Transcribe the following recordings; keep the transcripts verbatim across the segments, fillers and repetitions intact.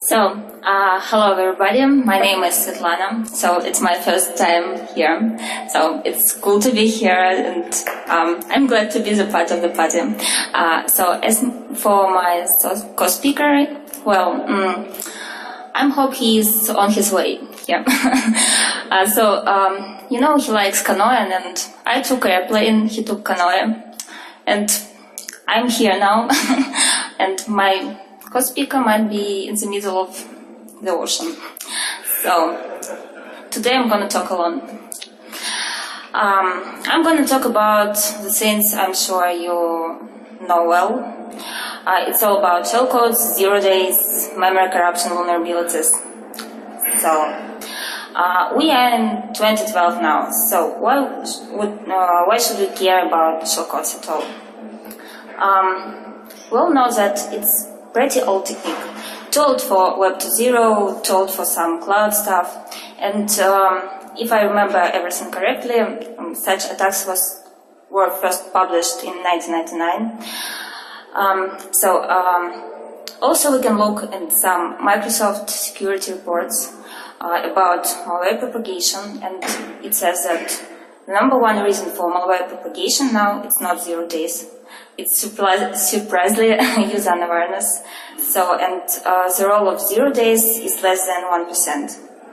So, uh, hello everybody, my name is Svetlana, so it's my first time here, so it's cool to be here and um, I'm glad to be the part of the party. Uh, so, as for my co-speaker, well, mm, I hope he's on his way, yeah. uh, so, um, you know, he likes canoeing and I took airplane, he took canoe, and I'm here now, and my co-speaker might be in the middle of the ocean. So, today I'm going to talk alone. Um, I'm going to talk about the things I'm sure you know well. Uh, it's all about shellcodes, zero days, memory corruption vulnerabilities. So, uh, we are in twenty twelve now, so why, would, uh, why should we care about shellcodes at all? Um, we all know that it's pretty old technique, told for Web two point zero, told for some cloud stuff, and um, if I remember everything correctly, um, such attacks was were first published in nineteen ninety-nine. Um, so um, also we can look at some Microsoft security reports uh, about malware propagation, and it says that the number one reason for malware propagation now it's not zero days. It's surprisingly user unawareness. So, and uh, the role of zero days is less than one percent.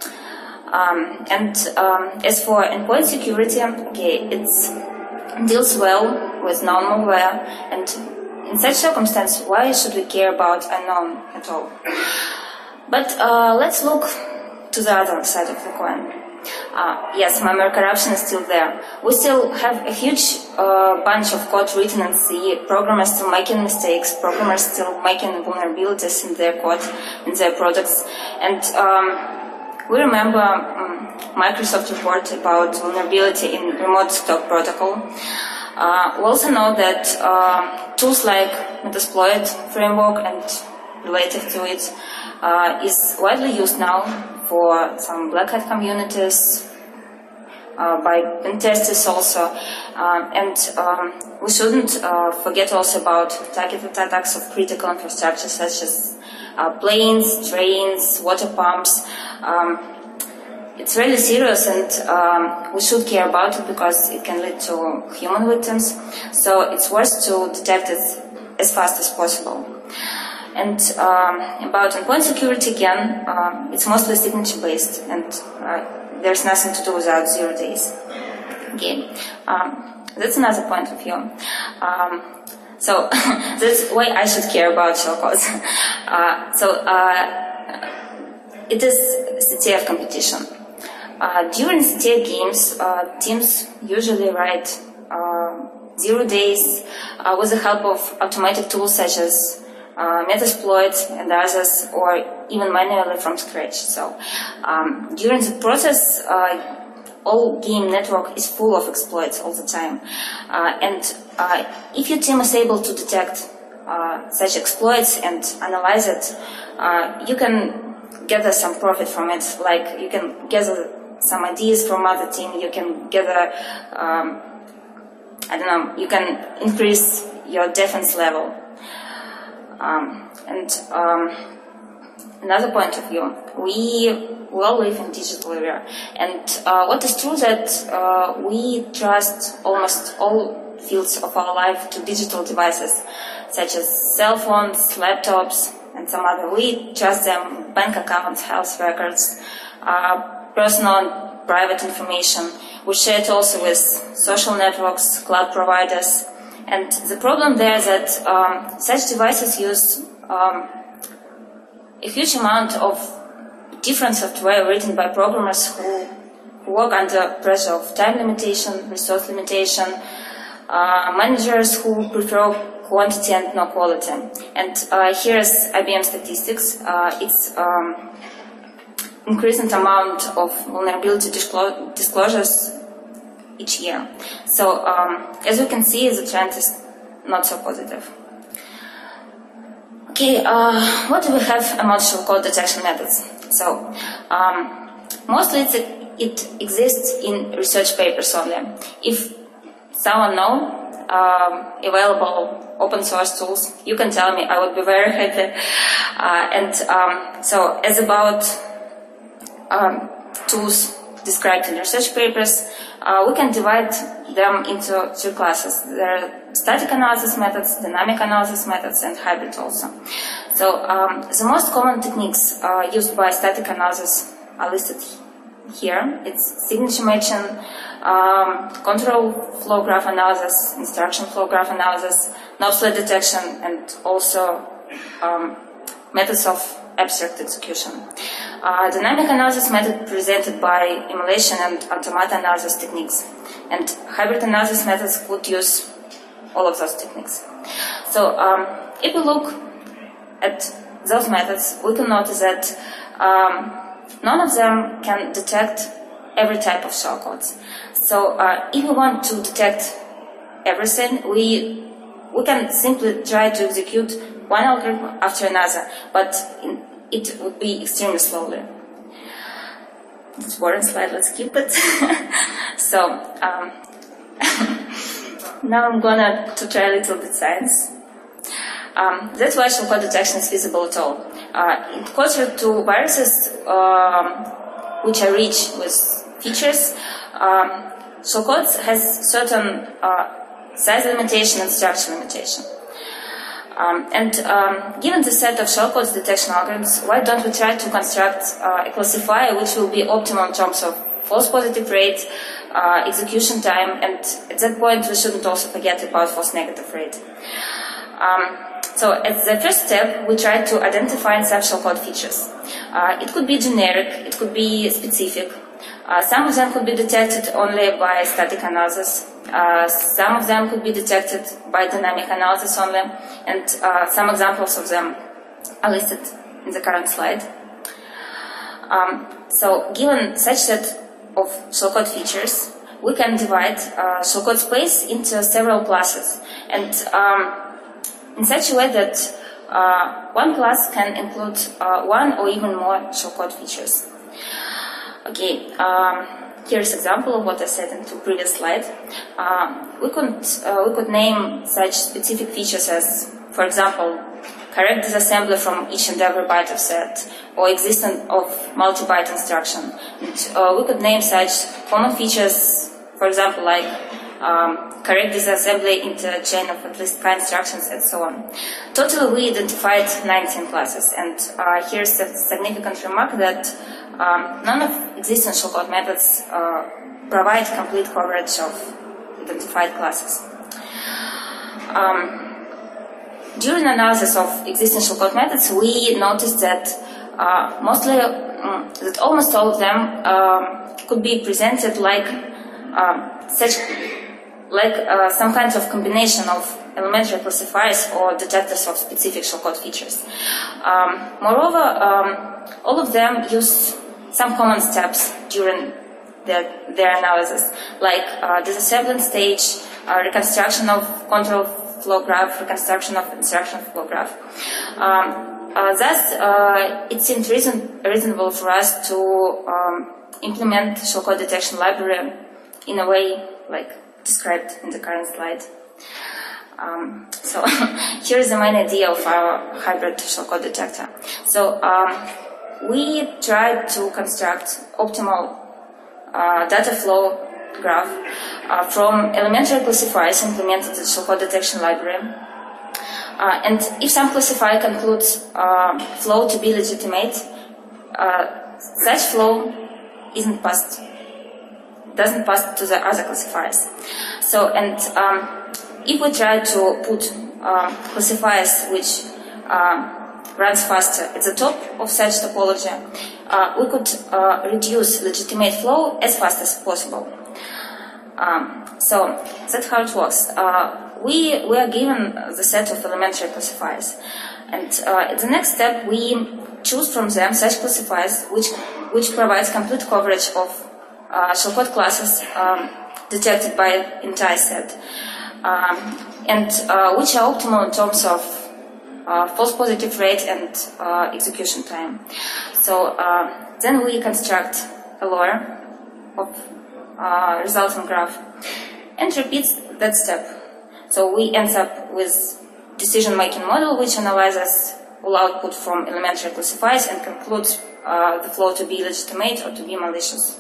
Um, and um, as for endpoint security, okay, it deals well with known malware. And in such circumstance, why should we care about unknown at all? But uh, let's look to the other side of the coin. Uh, yes, memory corruption is still there. We still have a huge uh, bunch of code written in C, programmers still making mistakes, programmers still making vulnerabilities in their code, in their products. And um, we remember um, Microsoft report about vulnerability in remote desktop protocol. Uh, we also know that uh, tools like Metasploit framework and related to it uh, is widely used now for some Black Hat communities, uh, by pen testers also, um, and um, we shouldn't uh, forget also about targeted attacks of critical infrastructure such as uh, planes, trains, water pumps. Um, it's really serious, and um, we should care about it because it can lead to human victims, so it's worth to detect it as fast as possible. And um, about endpoint security again, uh, it's mostly signature based, and uh, there's nothing to do without zero days. Okay, um, that's another point of view. Um, so that's why I should care about shellcodes. Uh, so uh, it is C T F competition. Uh, during C T F games, uh, teams usually write uh, zero days uh, with the help of automated tools such as Uh, Metasploit and others, or even manually from scratch. So um, during the process, uh, all game network is full of exploits all the time. Uh, and uh, if your team is able to detect uh, such exploits and analyze it, uh, you can gather some profit from it. Like you can gather some ideas from other team. You can gather, um, I don't know, you can increase your defense level. Um, and um, another point of view, we, we all live in digital era, and uh, what is true that uh, we trust almost all fields of our life to digital devices, such as cell phones, laptops, and some other. We trust them, bank accounts, health records, uh, personal and private information. We share it also with social networks, cloud providers. And the problem there is that um, such devices use um, a huge amount of different software written by programmers who, who work under pressure of time limitation, resource limitation, uh, managers who prefer quantity and no quality. And uh, here's I B M statistics. Uh, it's um, increasing amount of vulnerability disclo disclosures each year. So, um, as you can see, the trend is not so positive. Okay, uh, what do we have about shellcode detection methods? So, um, mostly it's a, it exists in research papers only. If someone knows um, available open source tools, you can tell me. I would be very happy. Uh, and um, so, as about um, tools described in research papers, uh, we can divide them into three classes. There are static analysis methods, dynamic analysis methods, and hybrid also. So um, the most common techniques uh, used by static analysis are listed here. It's signature matching, um, control flow graph analysis, instruction flow graph analysis, knob slide detection, and also um, methods of abstract execution. Uh, dynamic analysis method presented by emulation and automata analysis techniques, and hybrid analysis methods could use all of those techniques. So um, if we look at those methods, we can notice that um, none of them can detect every type of shellcodes. So uh, if we want to detect everything, we we can simply try to execute one algorithm after another, but in, it would be extremely slowly. It's a boring slide, let's keep it. So um, now I'm gonna to try a little bit science. Um, that's why shellcode detection is feasible at all. Uh, in contrary to viruses, um, which are rich with features, um, shellcode has certain uh, size limitation and structure limitation. Um, and um, given the set of shellcode detection algorithms, why don't we try to construct uh, a classifier which will be optimal in terms of false positive rate, uh, execution time, and at that point we shouldn't also forget about false negative rate. Um, so as the first step, we try to identify and sub shellcode features. Uh, it could be generic, it could be specific. Uh, some of them could be detected only by static analysis. Uh, some of them could be detected by dynamic analysis only, and uh, some examples of them are listed in the current slide. Um, so, given such set of shellcode features, we can divide uh, shellcode space into several classes, and um, in such a way that uh, one class can include uh, one or even more shellcode features. Okay. Um, Here's an example of what I said in the previous slide. Uh, we could uh, we could name such specific features as, for example, correct disassembly from each and every byte of set, or existence of multi-byte instruction. And, uh, we could name such common features, for example, like um, correct disassembly into a chain of at least five instructions, and so on. Totally, we identified nineteen classes, and uh, here's a significant remark that Um, none of existing shellcode methods uh, provide complete coverage of identified classes. Um, during analysis of existing shellcode methods, we noticed that uh, mostly, um, that almost all of them um, could be presented like um, such, like uh, some kind of combination of elementary classifiers or detectors of specific shellcode features. Um, moreover, um, all of them use some common steps during their, their analysis, like uh, disassembling stage, uh, reconstruction of control flow graph, reconstruction of instruction flow graph. Um, uh, thus, uh, it seemed reason, reasonable for us to um, implement shellcode detection library in a way like described in the current slide. Um, so here is the main idea of our hybrid shellcode detector. So. Um, We tried to construct optimal uh, data flow graph uh, from elementary classifiers implemented in shellcode detection library. Uh, and if some classifier concludes uh, flow to be legitimate, uh, such flow isn't passed, doesn't pass to the other classifiers. So, and um, if we try to put uh, classifiers which uh, runs faster at the top of such topology, uh, we could uh, reduce legitimate flow as fast as possible. Um, so that's how it works. Uh, we, we are given the set of elementary classifiers, and uh, at the next step we choose from them such classifiers which, which provides complete coverage of uh, shellcode classes um, detected by entire set, um, and uh, which are optimal in terms of Uh, false positive rate and uh, execution time. So uh, then we construct a layer of uh, resultant graph and repeat that step. So we end up with decision-making model which analyzes all output from elementary classifiers and concludes uh, the flow to be legitimate or to be malicious.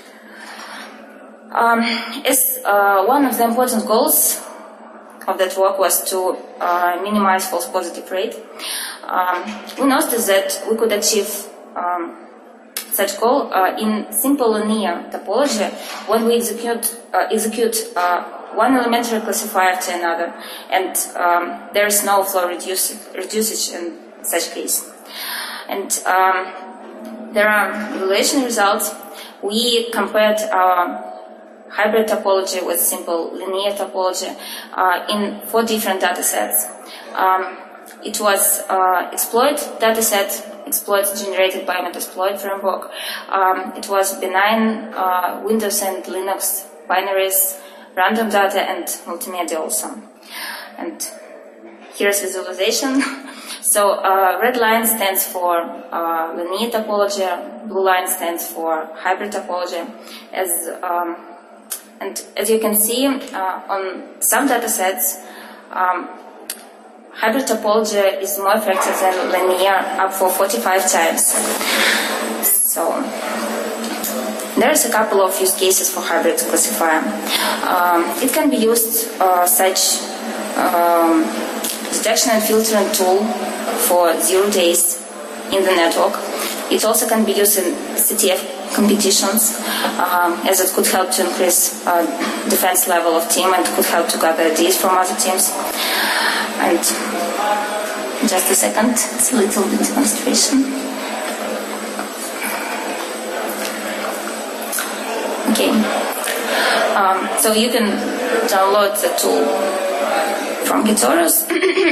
Um, as uh, one of the important goals of that work was to uh, minimize false positive rate, um, we noticed that we could achieve um, such goal uh, in simple linear topology when we execute uh, execute uh, one elementary classifier to another, and um, there is no flow reduce, reducage in such case. And um, there are evaluation results. We compared our hybrid topology with simple linear topology uh, in four different data sets. Um, it was uh, exploit data set, exploits generated by Metasploit framework. Um, it was benign uh, Windows and Linux binaries, random data, and multimedia also. And here's visualization. So uh, red line stands for uh, linear topology, blue line stands for hybrid topology. As um, and as you can see uh, on some data sets, um, hybrid topology is more effective than linear, up for forty-five times. So there's a couple of use cases for hybrid classifier. Um, it can be used uh, such um, detection and filtering tool for zero days in the network. It also can be used in C T F competitions, um, as it could help to increase uh, defense level of team and could help to gather ideas from other teams. And just a second, it's a little bit demonstration. Okay, um, so you can download the tool from GitOraus.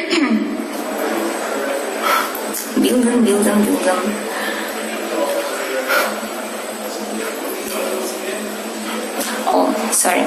Build them, build them, build them. Oh, sorry.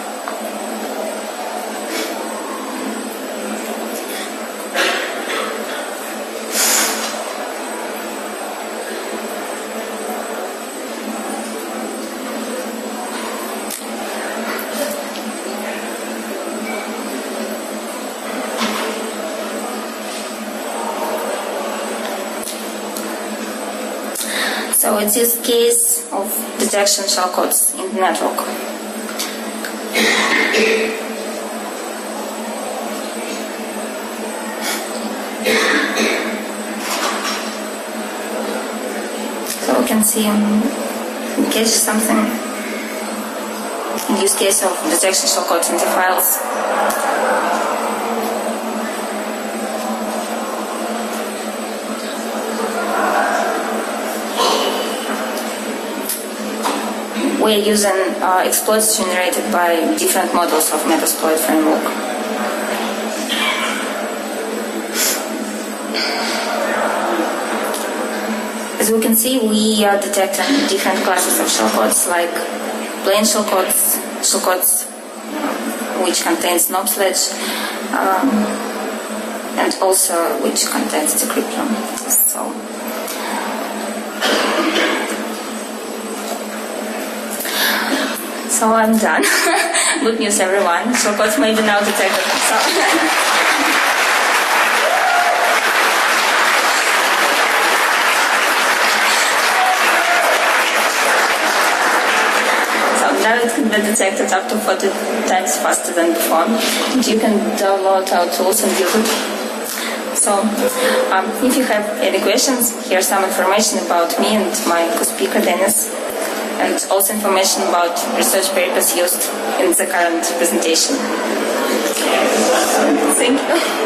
So it's this case of detection shellcodes in the network. So we can see we catch something in use case of detection shellcodes in the files. We're using uh, exploits generated by different models of Metasploit framework. As we can see, we are detecting different classes of shellcodes, like plain shellcodes, shellcodes which contains knob sledge, um, and also which contains decryption. So. So I'm done. Good news, everyone. Shellcodes may be now detected. So, so now it can be detected up to forty times faster than before. And you can download our tools and use it. So um, if you have any questions, here's some information about me and my co-speaker, Dennis. And also information about research papers used in the current presentation. Thank you.